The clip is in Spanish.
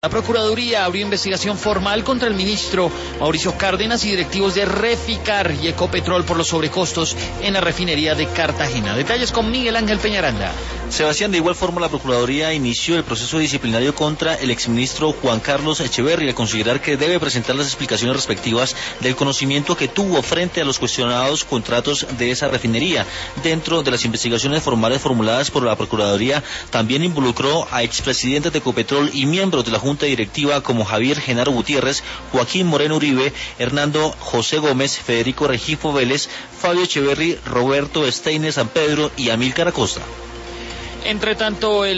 La Procuraduría abrió investigación formal contra el ministro Mauricio Cárdenas y directivos de Reficar y Ecopetrol por los sobrecostos en la refinería de Cartagena. Detalles con Miguel Ángel Peñaranda. Sebastián, de igual forma la Procuraduría inició el proceso disciplinario contra el exministro Juan Carlos Echeverri al considerar que debe presentar las explicaciones respectivas del conocimiento que tuvo frente a los cuestionados contratos de esa refinería. Dentro de las investigaciones formales formuladas por la Procuraduría, también involucró a expresidentes de Ecopetrol y miembros de la Junta Directiva como Javier Genaro Gutiérrez, Joaquín Moreno Uribe, Hernando José Gómez, Federico Regifo Vélez, Fabio Echeverri, Roberto Steiner San Pedro y Amílcar Acosta. Entre tanto, el